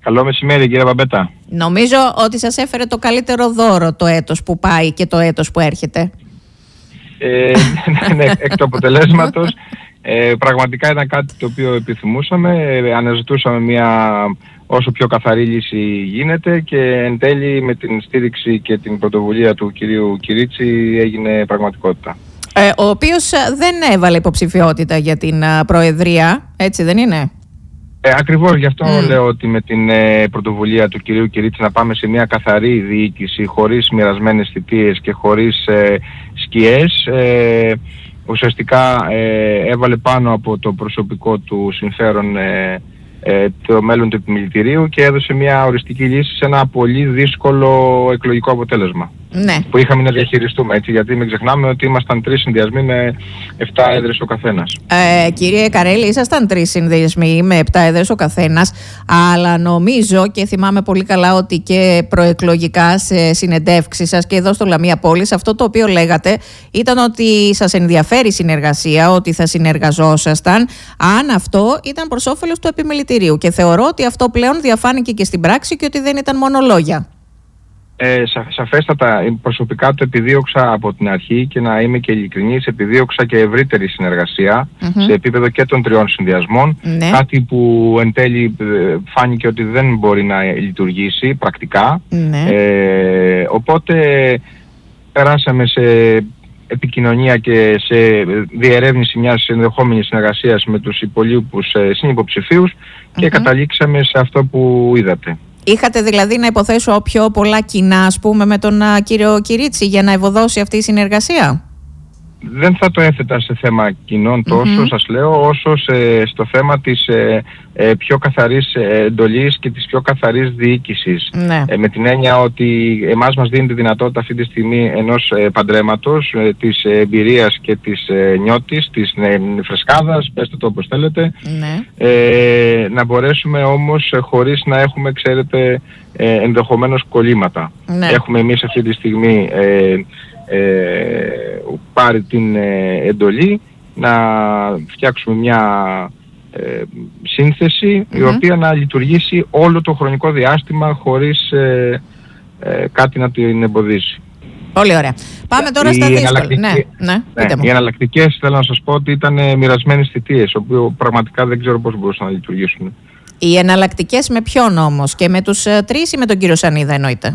Καλό μεσημέρι, κύριε Μπαμπέτα. Νομίζω ότι σας έφερε το καλύτερο δώρο το έτος που πάει και το έτος που έρχεται. Ναι, εκ του αποτελέσματος πραγματικά ήταν κάτι το οποίο επιθυμούσαμε. Αναζητούσαμε μια όσο πιο καθαρή λύση γίνεται και εν τέλει με την στήριξη και την πρωτοβουλία του κυρίου Κυρίτσι έγινε πραγματικότητα. Ο οποίος δεν έβαλε υποψηφιότητα για την Προεδρία, έτσι δεν είναι? Ακριβώς γι' αυτό λέω ότι με την πρωτοβουλία του κυρίου Κυρίτσι να πάμε σε μια καθαρή διοίκηση χωρίς μοιρασμένες θητείες και χωρίς σκιές, ουσιαστικά έβαλε πάνω από το προσωπικό του συμφέρον το μέλλον του επιμελητηρίου και έδωσε μια οριστική λύση σε ένα πολύ δύσκολο εκλογικό αποτέλεσμα. Ναι. Που είχαμε να διαχειριστούμε, έτσι, γιατί μην ξεχνάμε ότι ήμασταν 3 συνδυασμοί με 7 έδρες ο καθένας. Κύριε Καρέλη, ήσασταν 3 συνδυασμοί με 7 έδρες ο καθένας, αλλά νομίζω και θυμάμαι πολύ καλά ότι και προεκλογικά σε συνεντεύξεις σας και εδώ στο Λαμία Πόλης, αυτό το οποίο λέγατε ήταν ότι σας ενδιαφέρει η συνεργασία, ότι θα συνεργαζόσασταν, αν αυτό ήταν προς όφελος του επιμελητηρίου. Και θεωρώ ότι αυτό πλέον διαφάνηκε και στην πράξη και ότι δεν ήταν μόνο λόγια. Σαφέστατα, προσωπικά το επιδίωξα από την αρχή και να είμαι και ειλικρινής, επιδίωξα και ευρύτερη συνεργασία σε επίπεδο και των 3 συνδυασμών, κάτι που εν τέλει φάνηκε ότι δεν μπορεί να λειτουργήσει πρακτικά, οπότε περάσαμε σε επικοινωνία και σε διερεύνηση μιας ενδεχόμενης συνεργασίας με τους υπολείπους συνυποψηφίους και καταλήξαμε σε αυτό που είδατε. Είχατε δηλαδή, να υποθέσω, πιο πολλά κοινά, ας πούμε, με τον κύριο Κυρίτσι για να ευωδώσει αυτή η συνεργασία? Δεν θα το έθετα σε θέμα κοινών τόσο, σας λέω, όσο στο θέμα της πιο καθαρής εντολής και της πιο καθαρής διοίκησης. Με την έννοια ότι εμάς μας δίνει τη δυνατότητα αυτή τη στιγμή ενός παντρέματος, της εμπειρίας και της νιώτης, της φρεσκάδας, πέστε το όπως θέλετε, να μπορέσουμε όμως χωρίς να έχουμε, ξέρετε, ενδεχομένως κολλήματα. Έχουμε εμείς αυτή τη στιγμή πάρει την εντολή να φτιάξουμε μια σύνθεση η οποία να λειτουργήσει όλο το χρονικό διάστημα χωρίς κάτι να την εμποδίσει. Πολύ ωραία. Πάμε τώρα στα δύσκολα. Οι εναλλακτικές, θέλω να σας πω ότι ήταν μοιρασμένες θητείες, όπου πραγματικά δεν ξέρω πώς μπορούσαν να λειτουργήσουν. Οι εναλλακτικές με ποιον όμως? Και με τους 3 ή με τον κύριο Σανίδα εννοείται?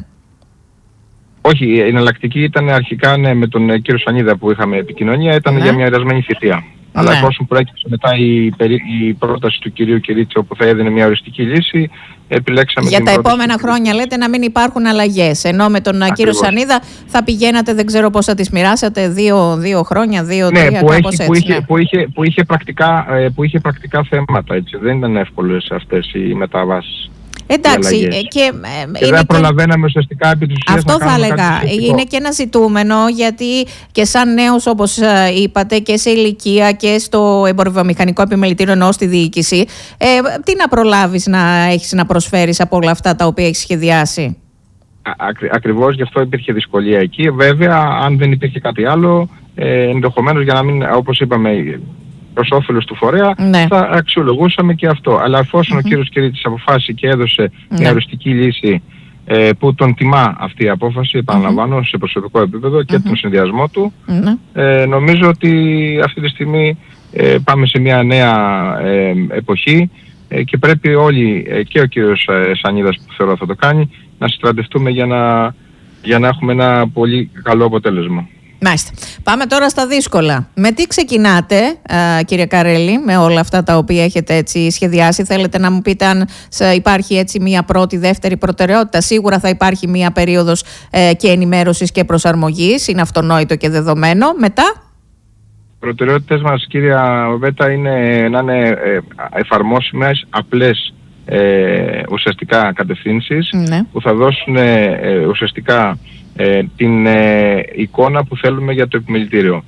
Όχι, η εναλλακτική ήταν αρχικά με τον κύριο Σανίδα που είχαμε επικοινωνία, ήταν για μια μοιρασμένη θητεία. Αλλά εφόσον προέκυψε μετά η πρόταση του κυρίου Κυρίτσι όπου θα έδινε μια οριστική λύση, επιλέξαμε για τα επόμενα χρόνια, λέτε, να μην υπάρχουν αλλαγές. Ενώ με τον κύριο Σανίδα θα πηγαίνατε, δεν ξέρω πώς θα τις μοιράσατε, 2 χρόνια, 2-3, κάπως έτσι. Που είχε πρακτικά θέματα, έτσι. Δεν ήταν εύκολες αυτές οι μεταβάσεις. Εντάξει, και δεν προλαβαίναμε ουσιαστικά επί της ουσίας. Αυτό θα έλεγα. Είναι και ένα ζητούμενο, γιατί και σαν νέος, όπως είπατε, και σε ηλικία και στο εμπορευομηχανικό επιμελητήριο, ενώ στη διοίκηση, τι να προλάβεις να έχεις να προσφέρεις από όλα αυτά τα οποία έχεις σχεδιάσει? Ακριβώς γι' αυτό υπήρχε δυσκολία εκεί. Βέβαια, αν δεν υπήρχε κάτι άλλο, ενδεχομένως, για να μην, όπως είπαμε, προς όφελος του φορέα, θα αξιολογούσαμε και αυτό. Αλλά εφόσον ο κύριος Κυρίτσης αποφάσισε και έδωσε μια οριστική λύση που τον τιμά αυτή η απόφαση, επαναλαμβάνω, σε προσωπικό επίπεδο και τον συνδυασμό του, νομίζω ότι αυτή τη στιγμή πάμε σε μια νέα εποχή και πρέπει όλοι, και ο κύριος Σανίδας που θεωρώ θα το κάνει, να συστρατευτούμε για να έχουμε ένα πολύ καλό αποτέλεσμα. Μάλιστα. Πάμε τώρα στα δύσκολα. Με τι ξεκινάτε, κύριε Καρέλη, με όλα αυτά τα οποία έχετε έτσι σχεδιάσει? Θέλετε να μου πείτε αν υπάρχει έτσι μία πρώτη, δεύτερη προτεραιότητα? Σίγουρα θα υπάρχει μία περίοδος και ενημέρωσης και προσαρμογής, είναι αυτονόητο και δεδομένο. Μετά? Προτεραιότητες μας, κύρια Βέτα, είναι να είναι εφαρμόσιμες, απλές ουσιαστικά κατευθύνσεις που θα δώσουν ουσιαστικά την εικόνα που θέλουμε για το επιμελητήριο.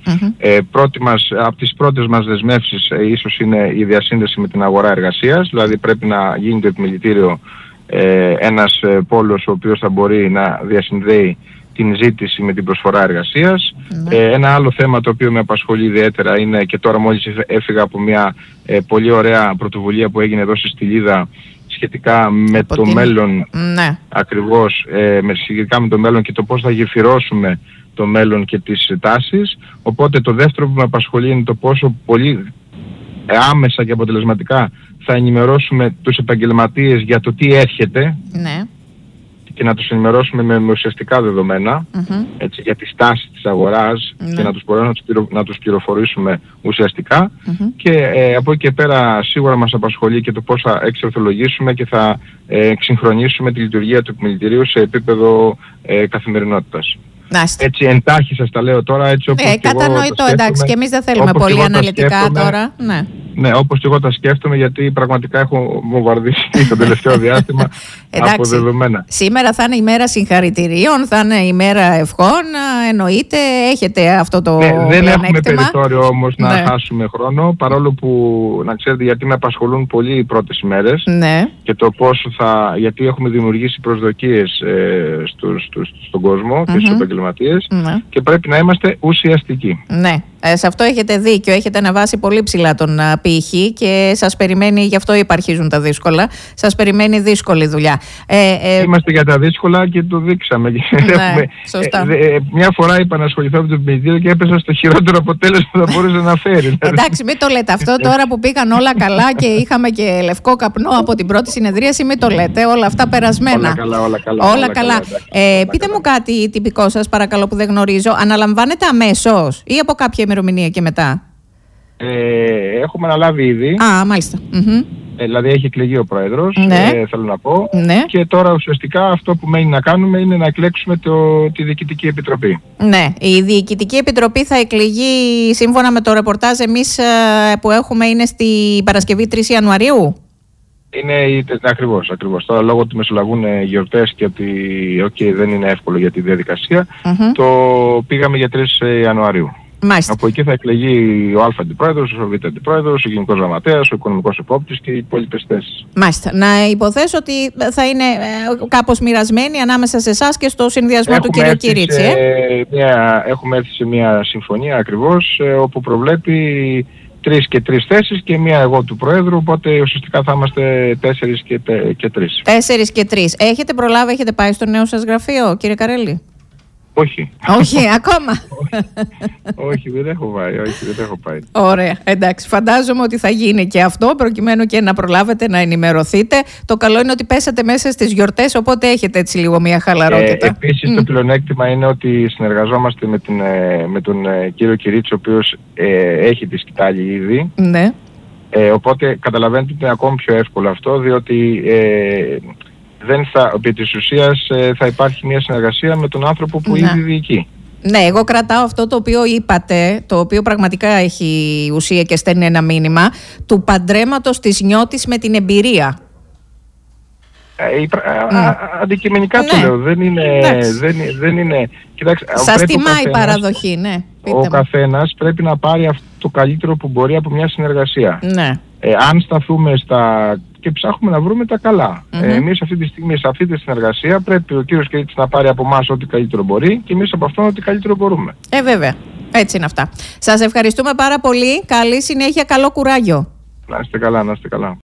Από τις πρώτες μας δεσμεύσεις ίσως είναι η διασύνδεση με την αγορά εργασίας, δηλαδή πρέπει να γίνει το επιμελητήριο ένας πόλος ο οποίος θα μπορεί να διασυνδέει την ζήτηση με την προσφορά εργασίας. Ένα άλλο θέμα το οποίο με απασχολεί ιδιαίτερα είναι, και τώρα μόλις έφυγα από μια πολύ ωραία πρωτοβουλία που έγινε εδώ στη Στυλίδα σχετικά με το μέλλον, ακριβώς σχετικά με το μέλλον και το πώς θα γεφυρώσουμε το μέλλον και τις τάσεις. Οπότε το δεύτερο που με απασχολεί είναι το πόσο πολύ άμεσα και αποτελεσματικά θα ενημερώσουμε τους επαγγελματίες για το τι έρχεται και να τους ενημερώσουμε με ουσιαστικά δεδομένα, έτσι, για τις τάσεις της αγοράς και να τους μπορούμε να τους πληροφορήσουμε ουσιαστικά και από εκεί και πέρα σίγουρα μας απασχολεί και το πώς θα εξορθολογήσουμε και θα εξυγχρονίσουμε τη λειτουργία του επιμελητηρίου σε επίπεδο καθημερινότητας. Έτσι εντάχει σας τα λέω τώρα, έτσι όπως κατανοητό, εντάξει, και εμείς δεν θέλουμε πολύ αναλυτικά τώρα. Ναι, όπως και εγώ τα σκέφτομαι, γιατί πραγματικά έχω βομβαρδίσει το τελευταίο διάστημα από δεδομένα. Σήμερα θα είναι η μέρα συγχαρητηρίων, θα είναι η μέρα ευχών, εννοείται, έχετε αυτό το δεν έχουμε περιθώριο όμως να χάσουμε χρόνο, παρόλο που, να ξέρετε, γιατί με απασχολούν πολύ οι πρώτες ημέρες και το πώς γιατί έχουμε δημιουργήσει προσδοκίες στον κόσμο και στους επαγγελματίες και πρέπει να είμαστε ουσιαστικοί. Ναι. Σε αυτό έχετε δίκιο, έχετε αναβάσει πολύ ψηλά τον πύχη και σας περιμένει, γι' αυτό υπαρχίζουν τα δύσκολα, σας περιμένει δύσκολη δουλειά. Είμαστε για τα δύσκολα και το δείξαμε. Σωστά. Μια φορά είπα να ασχοληθώ με το επιμελητήριο και έπεσα στο χειρότερο αποτέλεσμα που θα μπορούσε να φέρει. Εντάξει, μην το λέτε αυτό τώρα που πήγαν όλα καλά και είχαμε και λευκό καπνό από την πρώτη συνεδρίαση, μην το λέτε, όλα αυτά περασμένα. Όλα καλά. Πείτε μου κάτι τυπικό σας παρακαλώ που δεν γνωρίζω, αναλαμβάνετε αμέσως ή από κάποια ημερομηνία και μετά? Έχουμε αναλάβει ήδη. Μάλιστα. Δηλαδή έχει εκλεγεί ο πρόεδρος, θέλω να πω. Και τώρα ουσιαστικά αυτό που μένει να κάνουμε είναι να εκλέξουμε τη Διοικητική Επιτροπή. Ναι, η Διοικητική Επιτροπή θα εκλεγεί σύμφωνα με το ρεπορτάζ εμείς που έχουμε, είναι στη Παρασκευή 3 Ιανουαρίου. Είναι ακριβώς. Τώρα λόγω ότι μεσολαβούν γιορτές και ότι δεν είναι εύκολο για τη διαδικασία, το πήγαμε για 3 Ιανουαρίου. Μάλιστα. Από εκεί θα εκλεγεί ο Α αντιπρόεδρος, ο Β αντιπρόεδρος, ο Γενικός Γραμματέας, ο Οικονομικός Επόπτης και οι υπόλοιπες θέσεις. Μάλιστα. Να υποθέσω ότι θα είναι κάπως μοιρασμένοι ανάμεσα σε εσάς και στο συνδυασμό του κ. Κυρίτσι. Έχουμε έρθει σε μια συμφωνία ακριβώς, όπου προβλέπει 3 και 3 θέσεις και μία εγώ του Προέδρου, οπότε ουσιαστικά θα είμαστε 4 και 3. 4 και 3. Έχετε προλάβει, έχετε πάει στο νέο σας γραφείο, κύριε Καρέλη? Όχι. Όχι, ακόμα. Όχι, δεν έχω πάει. Ωραία, εντάξει. Φαντάζομαι ότι θα γίνει και αυτό, προκειμένου και να προλάβετε να ενημερωθείτε. Το καλό είναι ότι πέσατε μέσα στις γιορτές, οπότε έχετε έτσι λίγο μια χαλαρότητα. Επίσης, το πλεονέκτημα είναι ότι συνεργαζόμαστε με τον κύριο Κυρίτσι, ο οποίος έχει τη σκητάλη ήδη. Ναι. Οπότε καταλαβαίνετε ότι είναι ακόμη πιο εύκολο αυτό, διότι επί της ουσίας θα υπάρχει μια συνεργασία με τον άνθρωπο που ήδη διοικεί. Ναι, εγώ κρατάω αυτό το οποίο είπατε, το οποίο πραγματικά έχει ουσία και στέλνει ένα μήνυμα, του παντρέματος της νιώτης με την εμπειρία. Αντικειμενικά το λέω, δεν είναι. Κοιτάξτε, σας τιμάει η παραδοχή, ναι. Ο καθένας πρέπει να πάρει το καλύτερο που μπορεί από μια συνεργασία. Ναι. Αν σταθούμε και ψάχνουμε να βρούμε τα καλά. Εμείς αυτή τη στιγμή, σε αυτή τη συνεργασία, πρέπει ο κύριος Κυρίτσης να πάρει από εμάς ό,τι καλύτερο μπορεί και εμείς από αυτόν ό,τι καλύτερο μπορούμε. Βέβαια. Έτσι είναι αυτά. Σας ευχαριστούμε πάρα πολύ. Καλή συνέχεια, καλό κουράγιο. Να είστε καλά, να είστε καλά.